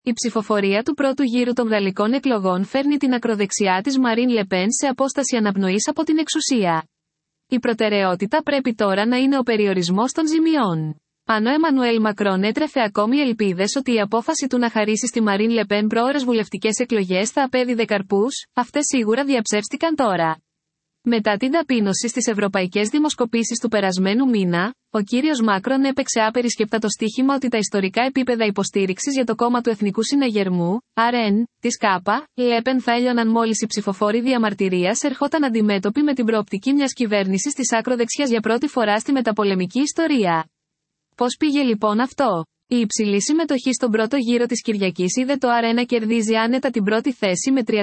Η ψηφοφορία του πρώτου γύρου των γαλλικών εκλογών φέρνει την ακροδεξιά της Μαρίν Λεπέν σε απόσταση αναπνοής από την εξουσία. Η προτεραιότητα πρέπει τώρα να είναι ο περιορισμός των ζημιών. Αν ο Εμμανουέλ Μακρόν έτρεφε ακόμη ελπίδες ότι η απόφαση του να χαρίσει στη Μαρίν Λεπέν πρόωρες βουλευτικές εκλογές θα απέδιδε καρπούς, αυτές σίγουρα διαψεύστηκαν τώρα. Μετά την ταπείνωση στις ευρωπαϊκές δημοσκοπήσεις του περασμένου μήνα, ο κύριος Μάκρον έπαιξε άπερισκεπτα το στοίχημα ότι τα ιστορικά επίπεδα υποστήριξης για το κόμμα του Εθνικού Συναγερμού, RN, της ΚΑΠΑ, Λέπεν θα έλειωναν μόλις οι ψηφοφόροι διαμαρτυρίας ερχόταν αντιμέτωποι με την προοπτική μιας κυβέρνησης της άκροδεξιάς για πρώτη φορά στη μεταπολεμική ιστορία. Πώς πήγε λοιπόν αυτό? Η υψηλή συμμετοχή στον πρώτο γύρο της Κυριακής είδε το RN να κερδίζει άνετα την πρώτη θέση με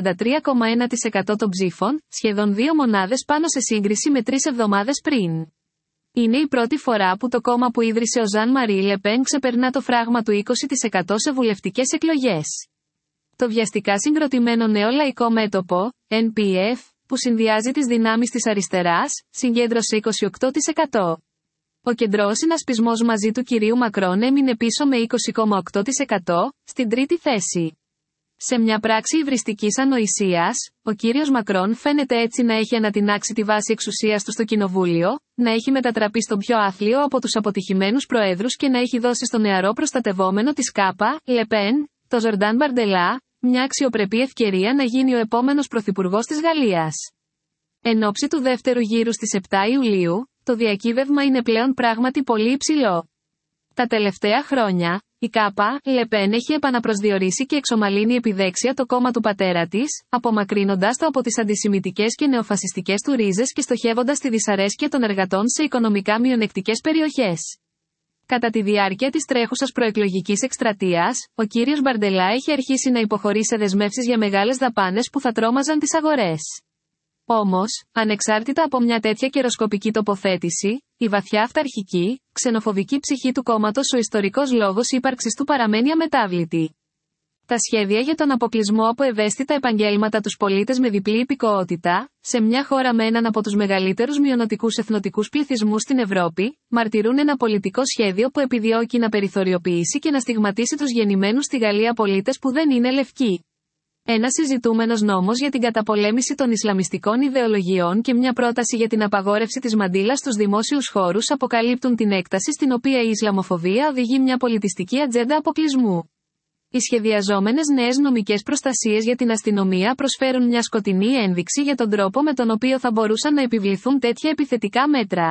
33,1% των ψήφων, σχεδόν 2 μονάδες πάνω σε σύγκριση με 3 εβδομάδες πριν. Είναι η πρώτη φορά που το κόμμα που ίδρυσε ο Ζαν Μαρί Λεπέν ξεπερνά το φράγμα του 20% σε βουλευτικές εκλογές. Το βιαστικά συγκροτημένο νέο λαϊκό μέτωπο, NPF, που συνδυάζει τις δυνάμεις της αριστεράς, συγκέντρωσε 28%. Ο κεντρός συνασπισμός μαζί του κυρίου Μακρόν έμεινε πίσω με 20,8%, στην τρίτη θέση. Σε μια πράξη υβριστικής ανοησίας, ο κύριος Μακρόν φαίνεται έτσι να έχει ανατινάξει τη βάση εξουσίας του στο κοινοβούλιο, να έχει μετατραπεί στον πιο άθλιο από τους αποτυχημένους προέδρους και να έχει δώσει στο νεαρό προστατευόμενο της ΚΑΠΑ, Λεπέν, το Ζορντάν Μπαρντελά, μια αξιοπρεπή ευκαιρία να γίνει ο επόμενος πρωθυπουργός της Γαλλίας. Εν ώψη του δεύτερου γύρου στις 7 Ιουλίου, το διακύβευμα είναι πλέον πράγματι πολύ υψηλό. Τα τελευταία χρόνια, η ΚΑΠΑ, Λεπέν έχει επαναπροσδιορίσει και εξομαλύνει επιδέξια το κόμμα του πατέρα της, απομακρύνοντας το από τις αντισημιτικές και νεοφασιστικές του ρίζες και στοχεύοντας τη δυσαρέσκεια των εργατών σε οικονομικά μειονεκτικές περιοχές. Κατά τη διάρκεια της τρέχουσας προεκλογικής εκστρατείας, ο κύριος Μπαρντελά έχει αρχίσει να υποχωρεί σε δεσμεύσεις για μεγάλες δαπάνες που θα τρόμαζαν τις αγορές. Όμως, ανεξάρτητα από μια τέτοια καιροσκοπική τοποθέτηση, η βαθιά αυταρχική, ξενοφοβική ψυχή του κόμματος, ο ιστορικός λόγος ύπαρξης του παραμένει αμετάβλητη. Τα σχέδια για τον αποκλεισμό από ευαίσθητα επαγγέλματα τους πολίτες με διπλή υπηκοότητα, σε μια χώρα με έναν από τους μεγαλύτερους μειωνοτικούς εθνοτικούς πληθυσμούς στην Ευρώπη, μαρτυρούν ένα πολιτικό σχέδιο που επιδιώκει να περιθωριοποιήσει και να στιγματίσει τους γεννημένους στη Γαλλία πολίτες που δεν είναι λευκοί. Ένα συζητούμενος νόμος για την καταπολέμηση των ισλαμιστικών ιδεολογιών και μια πρόταση για την απαγόρευση της μαντήλας στους δημόσιους χώρους αποκαλύπτουν την έκταση στην οποία η Ισλαμοφοβία οδηγεί μια πολιτιστική ατζέντα αποκλεισμού. Οι σχεδιαζόμενες νέες νομικές προστασίες για την αστυνομία προσφέρουν μια σκοτεινή ένδειξη για τον τρόπο με τον οποίο θα μπορούσαν να επιβληθούν τέτοια επιθετικά μέτρα.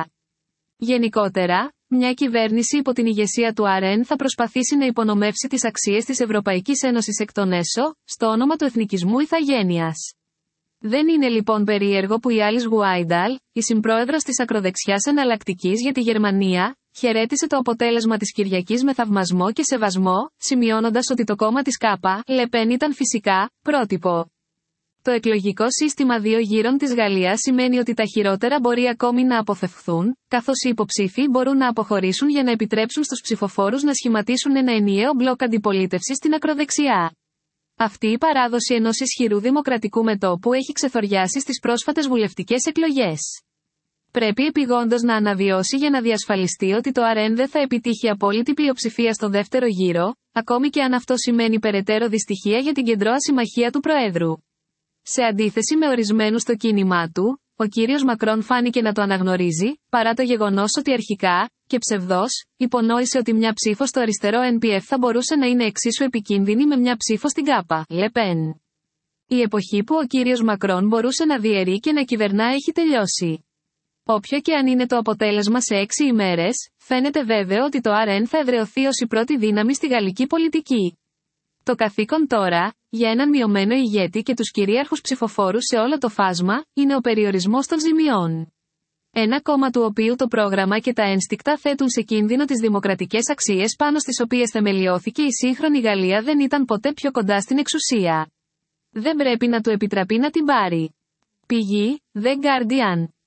Γενικότερα, μια κυβέρνηση υπό την ηγεσία του RN θα προσπαθήσει να υπονομεύσει τις αξίες της Ευρωπαϊκής Ένωσης εκ των έσω, στο όνομα του εθνικισμού ηθαγένειας. Δεν είναι λοιπόν περίεργο που η Άλις Γουάινταλ, η συμπρόεδρος της ακροδεξιάς εναλλακτικής για τη Γερμανία, χαιρέτησε το αποτέλεσμα της Κυριακής με θαυμασμό και σεβασμό, σημειώνοντας ότι το κόμμα της ΚΑΠΑ, Λεπέν, ήταν φυσικά πρότυπο. Το εκλογικό σύστημα 2 γύρων της Γαλλίας σημαίνει ότι τα χειρότερα μπορεί ακόμη να αποφευχθούν, καθώς οι υποψήφοι μπορούν να αποχωρήσουν για να επιτρέψουν στους ψηφοφόρους να σχηματίσουν ένα ενιαίο μπλοκ αντιπολίτευσης στην ακροδεξιά. Αυτή η παράδοση ενός ισχυρού δημοκρατικού μετώπου έχει ξεθοριάσει στις πρόσφατες βουλευτικές εκλογές. Πρέπει επειγόντως να αναβιώσει για να διασφαλιστεί ότι το RN δεν θα επιτύχει απόλυτη πλειοψηφία στο δεύτερο γύρο, ακόμη και αν αυτό σημαίνει περαιτέρω δυστυχία για την κεντρώα συμμαχία του Προέδρου. Σε αντίθεση με ορισμένους στο κίνημά του, ο κύριος Μακρόν φάνηκε να το αναγνωρίζει, παρά το γεγονός ότι αρχικά, και ψευδώς, υπονόησε ότι μια ψήφο στο αριστερό NPF θα μπορούσε να είναι εξίσου επικίνδυνη με μια ψήφο στην ΚΑΠΑ, Λεπέν. Η εποχή που ο κύριος Μακρόν μπορούσε να διαιρεί και να κυβερνά έχει τελειώσει. Όποιο και αν είναι το αποτέλεσμα σε 6 ημέρες, φαίνεται βέβαιο ότι το RN θα εδραιωθεί ως η πρώτη δύναμη στη γαλλική πολιτική. Το καθήκον τώρα, για έναν μειωμένο ηγέτη και τους κυρίαρχους ψηφοφόρους σε όλο το φάσμα, είναι ο περιορισμός των ζημιών. Ένα κόμμα του οποίου το πρόγραμμα και τα ένστικτα θέτουν σε κίνδυνο τις δημοκρατικές αξίες πάνω στις οποίες θεμελιώθηκε η σύγχρονη Γαλλία δεν ήταν ποτέ πιο κοντά στην εξουσία. Δεν πρέπει να του επιτραπεί να την πάρει. Πηγή, The Guardian.